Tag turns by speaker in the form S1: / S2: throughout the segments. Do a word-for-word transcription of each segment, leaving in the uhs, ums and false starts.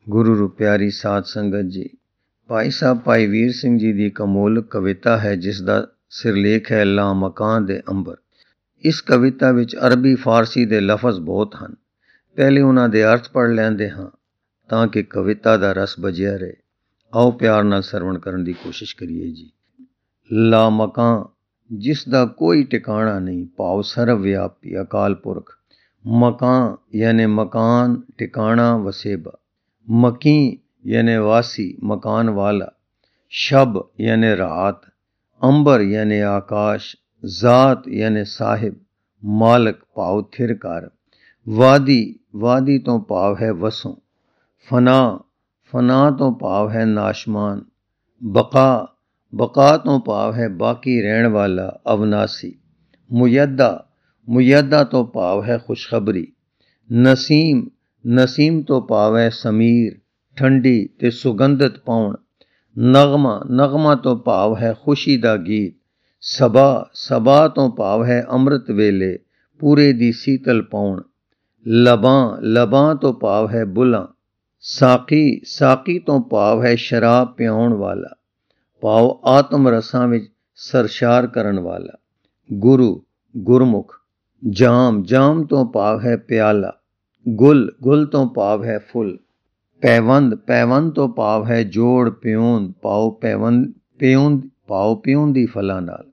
S1: ਗੁਰੂ ਰੂ ਪਿਆਰੀ ਸਾਧ ਸੰਗਤ ਜੀ, ਭਾਈ ਸਾਹਿਬ ਭਾਈ ਵੀਰ ਸਿੰਘ ਜੀ ਦੀ ਇੱਕ ਅਮੋਲਕ ਕਵਿਤਾ ਹੈ ਜਿਸ ਦਾ ਸਿਰਲੇਖ ਹੈ ਲਾ ਮਕਾਂ ਦੇ ਅੰਬਰ। ਇਸ ਕਵਿਤਾ ਵਿੱਚ ਅਰਬੀ ਫਾਰਸੀ ਦੇ ਲਫ਼ਜ਼ ਬਹੁਤ ਹਨ। ਪਹਿਲੇ ਉਹਨਾਂ ਦੇ ਅਰਥ ਪੜ੍ਹ ਲੈਂਦੇ ਹਾਂ ਤਾਂ ਕਿ ਕਵਿਤਾ ਦਾ ਰਸ ਬਜਿਆ ਰਹੇ। ਆਓ ਪਿਆਰ ਨਾਲ ਸਰਵਣ ਕਰਨ ਦੀ ਕੋਸ਼ਿਸ਼ ਕਰੀਏ ਜੀ। ਲਾ ਮਕਾਂ, ਜਿਸ ਦਾ ਕੋਈ ਟਿਕਾਣਾ ਨਹੀਂ, ਭਾਵ ਸਰਵ ਵਿਆਪੀ ਅਕਾਲ ਪੁਰਖ। ਮਕਾਂ ਯਾਨੀ ਮਕਾਨ, ਟਿਕਾਣਾ, ਵਸੇਬਾ। ਮਕੀ ਯਾਨੀ ਵਾਸੀ, ਮਕਾਨ ਵਾਲਾ। ਸ਼ਬ ਯਾਨੀ ਰਾਤ। ਅੰਬਰ ਯਾਨੀ ਆਕਾਸ਼। ਜ਼ਾਤ ਯਾਨੀ ਸਾਹਿਬ, ਮਾਲਕ ਭਾਵ ਥਿਰ ਕਰ। ਵਾਦੀ, ਵਾਦੀ ਤੋਂ ਭਾਵ ਹੈ ਵਸੋਂ। ਫਨਾ, ਫਨਾ ਤੋਂ ਭਾਵ ਹੈ ਨਾਸ਼ਮਾਨ। ਬਕਾ, ਬਕਾ ਤੋਂ ਭਾਵ ਹੈ ਬਾਕੀ ਰਹਿਣ ਵਾਲਾ, ਅਵਨਾਸੀ। ਮੁਯੱਦਾ, ਮੁਯੱਦਾ ਤੋਂ ਭਾਵ ਹੈ ਖੁਸ਼ਖਬਰੀ। ਨਸੀਮ, ਨਸੀਮ ਤੋਂ ਭਾਵ ਹੈ ਸਮੀਰ, ਠੰਡੀ ਤੇ ਸੁਗੰਧਤ ਪਾਉਣ। ਨਗਮਾ, ਨਗਮਾ ਤੋਂ ਭਾਵ ਹੈ ਖੁਸ਼ੀ ਦਾ ਗੀਤ। ਸਬਾ, ਸਬਾ ਤੋਂ ਭਾਵ ਹੈ ਅੰਮ੍ਰਿਤ ਵੇਲੇ, ਪੂਰੇ ਦੀ ਸੀਤਲ ਪਾਉਣ। ਲਬਾਂ, ਲਬਾਂ ਤੋਂ ਭਾਵ ਹੈ ਬੁੱਲਾਂ। ਸਾਕੀ, ਸਾਕੀ ਤੋਂ ਭਾਵ ਹੈ ਸ਼ਰਾਬ ਪਿਆਉਣ ਵਾਲਾ, ਭਾਵ ਆਤਮ ਰਸਾਂ ਵਿੱਚ ਸਰਸ਼ਾਰ ਕਰਨ ਵਾਲਾ। ਗੁਰੂ, ਗੁਰਮੁਖ। ਜਾਮ, ਜਾਮ ਤੋਂ ਭਾਵ ਹੈ ਪਿਆਲਾ। ਗੁਲ, ਗੁਲ ਤੋਂ ਭਾਵ ਹੈ ਫੁੱਲ। ਪੈਵੰਦ, ਪੈਵੰਦ ਤੋਂ ਭਾਵ ਹੈ ਜੋੜ, ਪਿਉਣ, ਭਾਵ ਪੈਵੰਦ, ਪਿਉਣ, ਭਾਵ ਪਿਉਣ ਦੀ ਫਲਾਂ ਨਾਲ।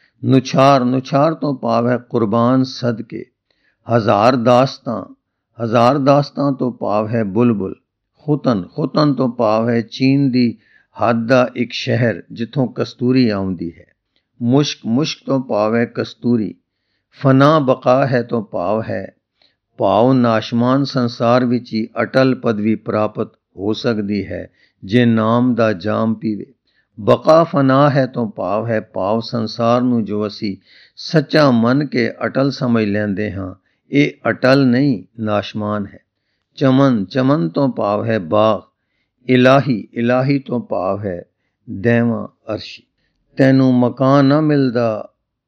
S1: ਨੁਛਾਰ, ਨੁਛਾਰ ਤੋਂ ਭਾਵ ਹੈ ਕੁਰਬਾਨ ਸਦਕੇ। ਹਜ਼ਾਰ ਦਾਸਤਾਂ, ਹਜ਼ਾਰ ਦਾਸਤਾਂ ਤੋਂ ਭਾਵ ਹੈ ਬੁਲਬੁਲ। ਖੁਤਨ, ਖੁਤਨ ਤੋਂ ਭਾਵ ਹੈ ਚੀਨ ਦੀ ਹੱਦ ਦਾ ਇੱਕ ਸ਼ਹਿਰ ਜਿੱਥੋਂ ਕਸਤੂਰੀ ਆਉਂਦੀ ਹੈ। ਮੁਸ਼ਕ, ਮੁਸ਼ਕ ਤੋਂ ਭਾਵ ਹੈ ਕਸਤੂਰੀ। ਫਨਾ ਬਕਾ ਹੈ ਤੋਂ ਭਾਵ ਹੈ, ਭਾਵ ਨਾਸ਼ਮਾਨ ਸੰਸਾਰ ਵਿੱਚ ਹੀ ਅਟਲ ਪਦਵੀ ਪ੍ਰਾਪਤ ਹੋ ਸਕਦੀ ਹੈ ਜੇ ਨਾਮ ਦਾ ਜਾਮ ਪੀਵੇ। ਬਕਾ ਫਨਾ ਹੈ ਤੋਂ ਭਾਵ ਹੈ, ਭਾਵ ਸੰਸਾਰ ਨੂੰ ਜੋ ਅਸੀਂ ਸੱਚਾ ਮੰਨ ਕੇ ਅਟਲ ਸਮਝ ਲੈਂਦੇ ਹਾਂ, ਇਹ ਅਟਲ ਨਹੀਂ, ਨਾਸ਼ਮਾਨ ਹੈ। ਚਮਨ, ਚਮਨ ਤੋਂ ਭਾਵ ਹੈ ਬਾਗ। ਇਲਾਹੀ, ਇਲਾਹੀ ਤੋਂ ਭਾਵ ਹੈ ਦੈਵਾਂ ਅਰਸ਼ੀ। ਤੈਨੂੰ ਮਕਾਨ ਨਾ ਮਿਲਦਾ,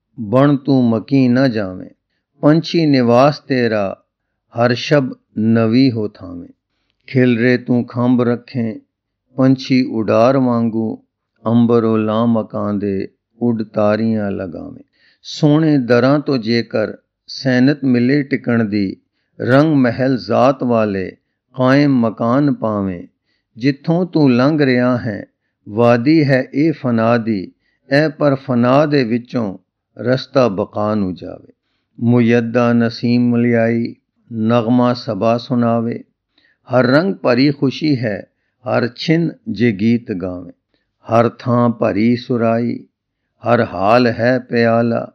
S1: ਬਣ ਤੂੰ ਮਕੀ ਨਾ ਜਾਵੇਂ। ਪੰਛੀ ਨਿਵਾਸ ਤੇਰਾ, ਹਰ ਸ਼ਬ ਨਵੀ ਹੋ ਥਾਵੇਂ। ਖਿਲਰੇ ਤੂੰ ਖੰਭ ਰੱਖੇ, ਪੰਛੀ ਉਡਾਰ ਵਾਂਗੂ, ਅੰਬਰੋਂ ਲਾ ਮਕਾਂ ਦੇ ਉੱਡ ਤਾਰੀਆਂ ਲਗਾਵੇਂ। ਸੋਹਣੇ ਦਰਾਂ ਤੋਂ ਜੇਕਰ ਸੈਨਤ ਮਿਲੇ ਟਿਕਣ ਦੀ, ਰੰਗ ਮਹਿਲ ਜ਼ਾਤ ਵਾਲੇ ਕਾਇਮ ਮਕਾਨ ਪਾਵੇਂ। ਜਿੱਥੋਂ ਤੂੰ ਲੰਘ ਰਿਹਾ ਹੈ ਵਾਦੀ ਹੈ ਇਹ ਫਨਾ ਦੀ, ਐ ਪਰ ਫਨਾ ਦੇ ਵਿੱਚੋਂ ਰਸਤਾ ਬਕਾ ਨੂੰ ਜਾਵੇ। ਮੁਯੱਦਾ ਨਸੀਮ ਮਲਿਆਈ, ਨਗਮਾ ਸਬਾ ਸੁਣਾਵੇ। ਹਰ ਰੰਗ ਭਰੀ ਖੁਸ਼ੀ ਹੈ, ਹਰ ਛਿਨ ਜੇ ਗੀਤ ਗਾਵੇਂ। ਹਰ ਥਾਂ ਭਰੀ ਸੁਰਾਈ, ਹਰ ਹਾਲ ਹੈ ਪਿਆਲਾ।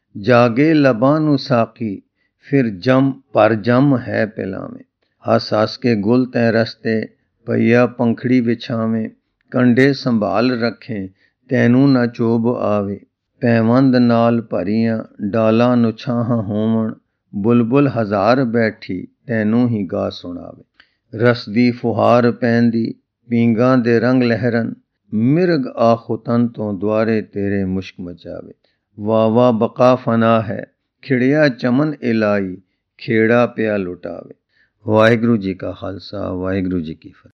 S1: ਜਾਗੇ ਲਬਾਂ ਨੂੰ ਸਾਕੀ, ਫਿਰ ਜਮ ਪਰ ਜਮ ਹੈ ਪਿਲਾਵੇਂ। ਹੱਸ ਹੱਸ ਕੇ ਗੁਲ ਤੈ ਰਸਤੇ, ਪਈਆ ਪੰਖੜੀ ਵਿਛਾਵੇਂ। ਕੰਡੇ ਸੰਭਾਲ ਰੱਖੇ, ਤੈਨੂੰ ਨਾ ਚੋਭ ਆਵੇ। ਪੈਵੰਦ ਨਾਲ ਭਰੀਆਂ ਡਾਲਾਂ ਨੁਛਾਹਾਂ ਹੋਵਣ, ਬੁਲਬੁਲ ਹਜ਼ਾਰ ਬੈਠੀ ਤੈਨੂੰ ਹੀ ਗਾ ਸੁਣਾਵੇ। ਰਸ ਦੀ ਫੁਹਾਰ ਪੈਂਦੀ, ਪੀਂਗਾਂ ਦੇ ਰੰਗ ਲਹਿਰਨ। ਮਿਰਗ ਆ ਖੁਤਨ ਤੋਂ ਦੁਆਰੇ ਤੇਰੇ ਮੁਸ਼ਕ ਮਚਾਵੇ। ਵਾਹ ਵਾਹ ਬਕਾ ਫਨਾ ਹੈ, ਖਿੜਿਆ ਚਮਨ ਇਲਾਈ, ਖੇੜਾ ਪਿਆ ਲੁਟਾਵੇ। ਵਾਹਿਗੁਰੂ ਜੀ ਕਾ ਖਾਲਸਾ, ਵਾਹਿਗੁਰੂ ਜੀ ਕੀ ਫਤਿਹ।